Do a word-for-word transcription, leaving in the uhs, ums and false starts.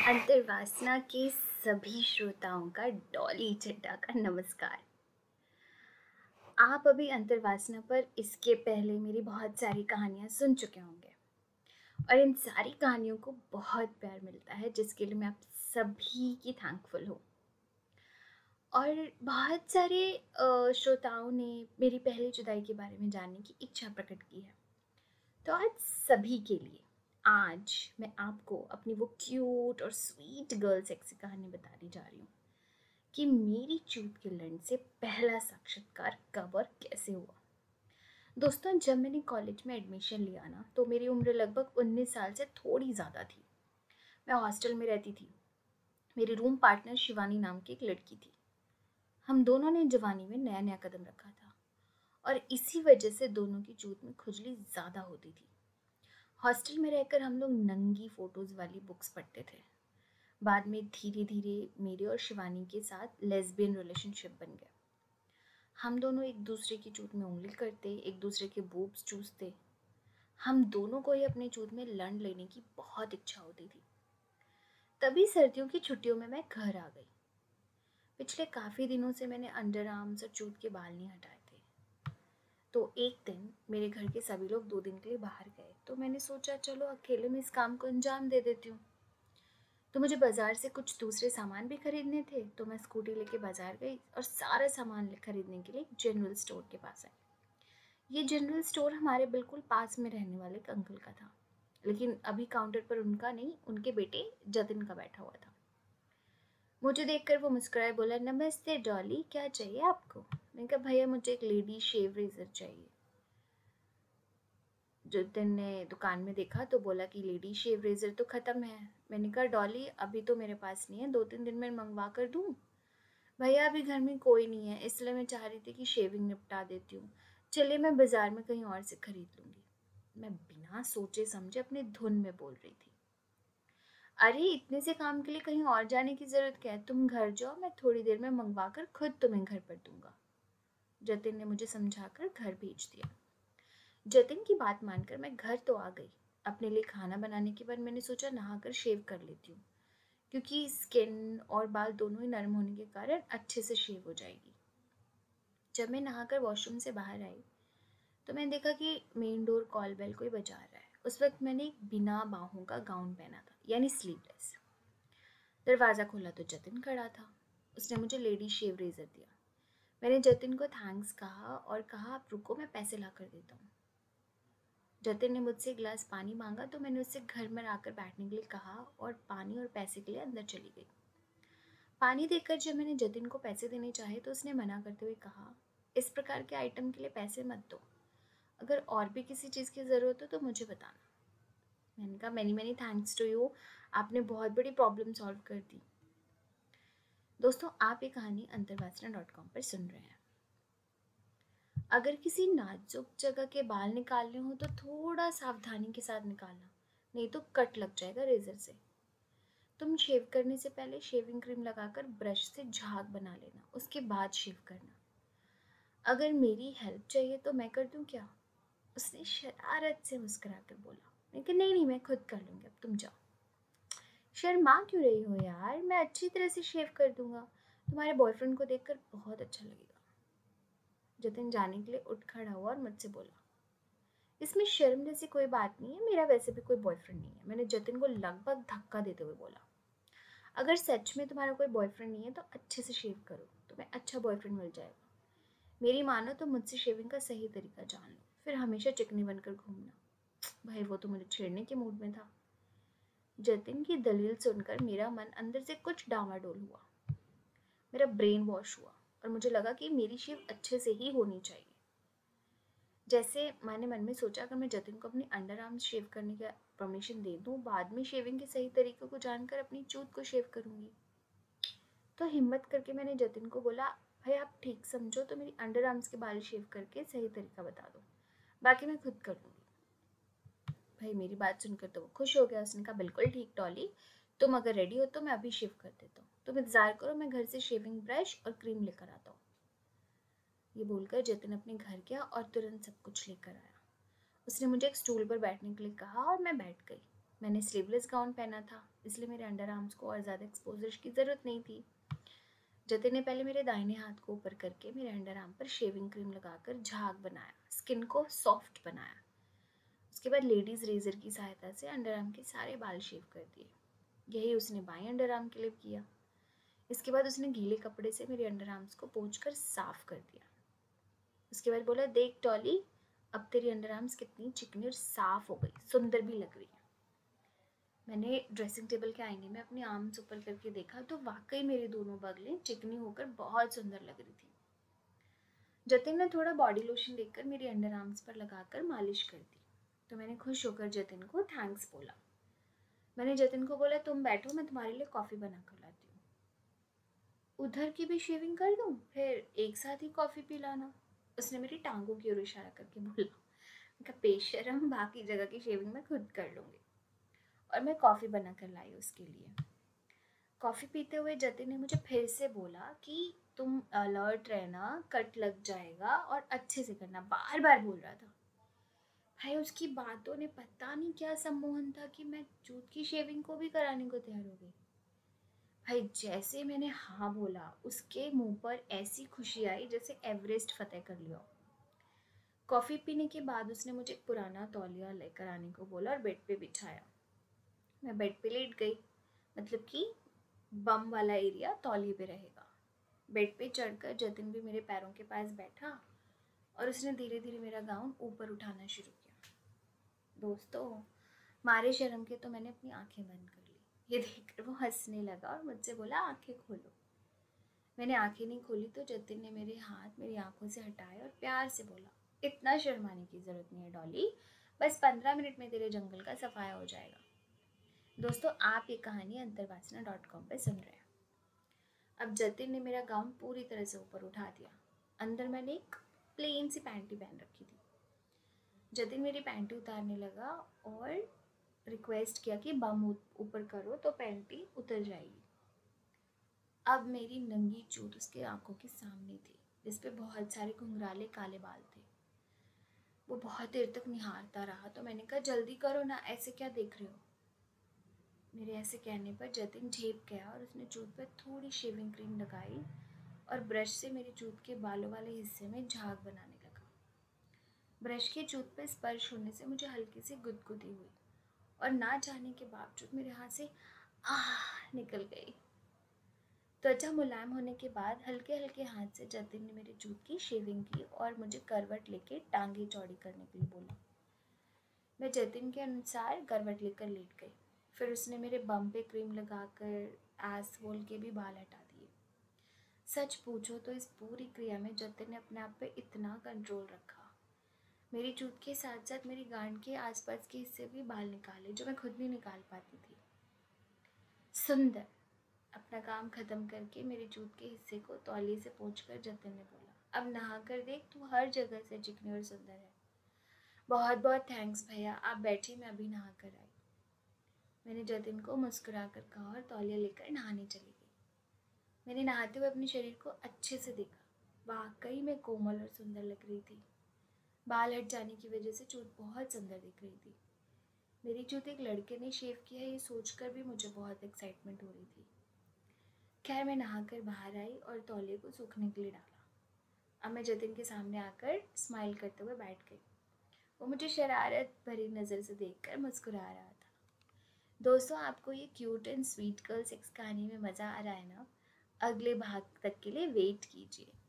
अंतर्वासना के सभी श्रोताओं का डॉली चड्ढा का नमस्कार। आप अभी अंतर्वासना पर इसके पहले मेरी बहुत सारी कहानियाँ सुन चुके होंगे और इन सारी कहानियों को बहुत प्यार मिलता है, जिसके लिए मैं आप सभी की थैंकफुल हूँ। और बहुत सारे अ, श्रोताओं ने मेरी पहली जुदाई के बारे में जानने की इच्छा प्रकट की है। तो आज सभी के लिए आज मैं आपको अपनी वो क्यूट और स्वीट गर्ल सेक्सी कहानी बताने जा रही हूँ कि मेरी चूत के लंड से पहला साक्षात्कार कब और कैसे हुआ। दोस्तों, जब मैंने कॉलेज में एडमिशन लिया ना, तो मेरी उम्र लगभग उन्नीस साल से थोड़ी ज़्यादा थी। मैं हॉस्टल में रहती थी। मेरी रूम पार्टनर शिवानी नाम की एक लड़की थी। हम दोनों ने जवानी में नया नया कदम रखा था और इसी वजह से दोनों की चूत में खुजली ज़्यादा होती थी। हॉस्टल में रहकर हम लोग नंगी फोटोज़ वाली बुक्स पढ़ते थे। बाद में धीरे धीरे मेरे और शिवानी के साथ लेस्बियन रिलेशनशिप बन गया। हम दोनों एक दूसरे की चूत में उंगली करते, एक दूसरे के बूब्स चूसते। हम दोनों को ही अपने चूत में लंड लेने की बहुत इच्छा होती थी। तभी सर्दियों की छुट्टियों में मैं घर आ गई। पिछले काफ़ी दिनों से मैंने अंडर आर्म्स और चूत के बाल नहीं हटाए थे। तो एक दिन मेरे घर के सभी लोग दो दिन के लिए बाहर गए, तो मैंने सोचा चलो अकेले में इस काम को अंजाम दे देती हूँ। तो मुझे बाज़ार से कुछ दूसरे सामान भी खरीदने थे, तो मैं स्कूटी लेके बाज़ार गई और सारा सामान खरीदने के लिए एक जनरल स्टोर के पास आई। ये जनरल स्टोर हमारे बिल्कुल पास में रहने वाले एक अंकल का था, लेकिन अभी काउंटर पर उनका नहीं, उनके बेटे जतिन का बैठा हुआ था। मुझे देखकर वो मुस्कुराए, बोला, नमस्ते डॉली, क्या चाहिए आपको? मैंने कहा, भैया मुझे एक लेडी शेव रेजर चाहिए। जतिन ने दुकान में देखा तो बोला कि लेडी शेव रेजर तो ख़त्म है। मैंने कहा, डॉली अभी तो मेरे पास नहीं है, दो तीन दिन में मंगवा कर दूँ? भैया अभी घर में कोई नहीं है, इसलिए मैं चाह रही थी कि शेविंग निपटा देती हूँ। चलिए मैं बाज़ार में कहीं और से खरीद लूँगी। मैं बिना सोचे समझे अपने धुन में बोल रही थी। अरे इतने से काम के लिए कहीं और जाने की ज़रूरत क्या है? तुम घर जाओ, मैं थोड़ी देर में मंगवा कर खुद तुम्हें घर पर दूंगा। जतिन ने मुझे समझाकर घर भेज दिया। जतिन की बात मानकर मैं घर तो आ गई। अपने लिए खाना बनाने के बाद मैंने सोचा नहाकर शेव कर लेती हूँ, क्योंकि स्किन और बाल दोनों ही नरम होने के कारण अच्छे से शेव हो जाएगी। जब मैं नहाकर वॉशरूम से बाहर आई तो मैंने देखा कि मेन डोर कॉल बेल कोई बजा रहा है। उस वक्त मैंने एक बिना बाहों का गाउन पहना था, यानी स्लीवलेस। दरवाज़ा खोला तो जतिन खड़ा था। उसने मुझे लेडी शेव रेजर दिया। मैंने जतिन को थैंक्स कहा और कहा, आप रुको, मैं पैसे ला कर देता हूँ। जतिन ने मुझसे एक गिलास पानी मांगा तो मैंने उससे घर में आकर बैठने के लिए कहा और पानी और पैसे के लिए अंदर चली गई। पानी देकर जब मैंने जतिन को पैसे देने चाहे तो उसने मना करते हुए कहा, इस प्रकार के आइटम के लिए पैसे मत दो, अगर और भी किसी चीज़ की ज़रूरत हो तो मुझे बताना। मैंने कहा, many many thanks to you, आपने बहुत बड़ी प्रॉब्लम सॉल्व कर दी। दोस्तों, आप ये कहानी अंतर्वासना डॉट कॉम पर सुन रहे हैं। अगर किसी नाजुक जगह के बाल निकालने हो तो थोड़ा सावधानी के साथ निकालना, नहीं तो कट लग जाएगा रेजर से। तुम शेव करने से पहले शेविंग क्रीम लगाकर ब्रश से झाग बना लेना, उसके बाद शेव करना। अगर मेरी हेल्प चाहिए तो मैं कर दूं क्या? उसने शरारत से मुस्कुराकर बोला। मैं कहा, नहीं नहीं, मैं खुद कर लूँगी, अब तुम जाओ। शर्मा क्यों रही हो यार, मैं अच्छी तरह से शेव कर दूंगा, तुम्हारे बॉयफ्रेंड को देखकर बहुत अच्छा लगेगा। जतिन जाने के लिए उठ खड़ा हुआ और मुझसे बोला, इसमें शर्म जैसी कोई बात नहीं है, मेरा वैसे भी कोई बॉयफ्रेंड नहीं है। मैंने जतिन को लगभग धक्का देते हुए बोला, अगर सच में तुम्हारा कोई बॉयफ्रेंड नहीं है तो अच्छे से शेव करो, तुम्हें अच्छा बॉयफ्रेंड मिल जाएगा। मेरी मानो तो मुझसे शेविंग का सही तरीका जान लो, फिर हमेशा चिकनी बनकर घूमना। भाई वो तो मुझे छेड़ने के मूड में था। जतिन की दलील सुनकर मेरा मन अंदर से कुछ डामाडोल हुआ। मेरा ब्रेन वॉश हुआ और मुझे लगा कि मेरी शेव अच्छे से ही होनी चाहिए। जैसे मैंने मन में सोचा, अगर मैं जतिन को अपनी अंडर आर्म्स शेव करने का परमिशन दे दूँ, बाद में शेविंग के सही तरीके को जानकर अपनी चूत को शेव करूँगी। तो हिम्मत करके मैंने जतिन को बोला, भाई आप ठीक समझो तो मेरी अंडर आर्म्स के बाल शेव करके सही तरीका बता दो, बाकी मैं खुद कर लूँगी। भाई मेरी बात सुनकर तो वो खुश हो गया। उसने कहा, बिल्कुल ठीक डॉली, तुम अगर रेडी हो तो मैं अभी शेव कर देता हूँ, तुम इंतज़ार करो, मैं घर से शेविंग ब्रश और क्रीम लेकर आता हूँ। ये बोलकर जतिन अपने घर गया और तुरंत सब कुछ लेकर आया। उसने मुझे एक स्टूल पर बैठने के लिए कहा और मैं बैठ गई। मैंने स्लीवलेस गाउन पहना था, इसलिए मेरे अंडर आर्म्स को और ज़्यादा एक्सपोजर की ज़रूरत नहीं थी। जतिन ने पहले मेरे दाहिने हाथ को ऊपर करके मेरे अंडर आर्म पर शेविंग क्रीम लगाकर झाग बनाया, स्किन को सॉफ्ट बनाया। उसके बाद लेडीज़ रेजर की सहायता से अंडर आर्म के सारे बाल शेव कर दिए। यही उसने बाएं अंडर आर्म के लिए किया। इसके बाद उसने गीले कपड़े से मेरे अंडर आर्म्स को पोंछकर साफ कर दिया। उसके बाद बोला, देख डॉली, अब तेरी अंडर आर्म्स कितनी चिकनी और साफ हो गई, सुंदर भी लग रही है। मैंने ड्रेसिंग टेबल के आईने में अपने आर्म्स ऊपर करके देखा तो वाकई मेरी दोनों बगलें चिकनी होकर बहुत सुंदर लग रही थी। जतिन ने थोड़ा बॉडी लोशन लेकर मेरे अंडर आर्म्स पर लगाकर मालिश कर दी, तो मैंने खुश होकर जतिन को थैंक्स बोला। मैंने जतिन को बोला, तुम बैठो, मैं तुम्हारे लिए कॉफ़ी बना कर लाती हूँ। उधर की भी शेविंग कर दूँ, फिर एक साथ ही कॉफ़ी पी लाना, उसने मेरी टांगों की ओर इशारा करके बोला। मैं बेशरम, बाकी जगह की शेविंग मैं खुद कर लूँगी। और मैं कॉफ़ी बना कर लाई उसके लिए। कॉफ़ी पीते हुए जतिन ने मुझे फिर से बोला कि तुम अलर्ट रहना, कट लग जाएगा और अच्छे से करना, बार बार बोल रहा था। भाई उसकी बातों ने पता नहीं क्या सम्मोहन था कि मैं जूत की शेविंग को भी कराने को तैयार हो गई। भाई जैसे मैंने हाँ बोला, उसके मुंह पर ऐसी खुशी आई जैसे एवरेस्ट फतेह कर लिया। कॉफ़ी पीने के बाद उसने मुझे एक पुराना तौलिया लेकर आने को बोला और बेड पे बिछाया। मैं बेड पे लेट गई, मतलब कि बम वाला एरिया तौलिए पे रहेगा। बेड पे चढ़कर जतिन भी मेरे पैरों के पास बैठा और उसने धीरे धीरे मेरा गाउन ऊपर उठाना शुरू किया। दोस्तों, मारे शर्म के तो मैंने अपनी आंखें बंद कर ली। ये देखकर वो हंसने लगा और मुझसे बोला, आंखें खोलो। मैंने आंखें नहीं खोली तो जतिन ने मेरे हाथ मेरी आंखों से हटाए और प्यार से बोला, इतना शर्माने की ज़रूरत नहीं है डॉली, बस पंद्रह मिनट में तेरे जंगल का सफाया हो जाएगा। दोस्तों, आप ये कहानी अंतरवासना डॉट कॉम पर सुन रहे हैं। अब जतिन ने मेरा गाउन पूरी तरह से ऊपर उठा दिया। अंदर मैंने एक प्लेन सी पैंटी पहन रखी थी। जतिन मेरी पैंटी उतारने लगा और रिक्वेस्ट किया कि बम ऊपर करो तो पैंटी उतर जाएगी। अब मेरी नंगी चूत उसके आंखों के सामने थी, जिस पे बहुत सारे घुंघराले काले बाल थे। वो बहुत देर तक निहारता रहा, तो मैंने कहा, जल्दी करो ना, ऐसे क्या देख रहे हो। मेरे ऐसे कहने पर जतिन झेप गया और उसने चूत पर थोड़ी शेविंग क्रीम लगाई और ब्रश से मेरी चूत के बालों वाले हिस्से में झाग बनाने लगा। ब्रश के चूत पर स्पर्श होने से मुझे हल्की सी गुदगुदी हुई और ना चाहने के बावजूद मेरे हाथ से आह निकल गई। त्वचा मुलायम होने के बाद हल्के हल्के हाथ से जतिन ने मेरी चूत की शेविंग की और मुझे करवट लेके टांगे चौड़ी करने के लिए बोला। मैं जतिन के अनुसार करवट लेकर लेट गई। फिर उसने मेरे बम पे क्रीम लगाकर एस वोल के भी बाल हटा दिए। सच पूछो तो इस पूरी क्रिया में जतिन ने अपने आप पे इतना कंट्रोल रखा। मेरी चूत के साथ साथ मेरी गांड के आसपास के हिस्से भी बाल निकाले, जो मैं खुद नहीं निकाल पाती थी। सुंदर। अपना काम खत्म करके मेरी चूत के हिस्से को तौलिए से पोंछकर जतिन ने बोला, अब नहा कर देख, तू हर जगह से चिकनी और सुंदर है। बहुत बहुत थैंक्स भैया, आप बैठिए, मैं अभी नहा कर आई। मैंने जतिन को मुस्कुरा कर कहा और तौलिया लेकर नहाने चली गई। मैंने नहाते हुए अपने शरीर को अच्छे से देखा। वाकई में कोमल और सुंदर लग रही थी। बाल हट जाने की वजह से चूत बहुत सुंदर दिख रही थी। मेरी चूत एक लड़के ने शेव किया, ये सोचकर भी मुझे बहुत एक्साइटमेंट हो रही थी। खैर, मैं नहाकर बाहर आई और तौलिए को सूखने के लिए डाला। अब मैं जतिन के सामने आकर स्माइल करते हुए बैठ गई। वो मुझे शरारत भरी नज़र से देखकर मुस्कुरा रहा था। दोस्तों, आपको ये cute and sweet girl sex कहानी में मज़ा आ रहा है ना? अगले भाग तक के लिए वेट कीजिए।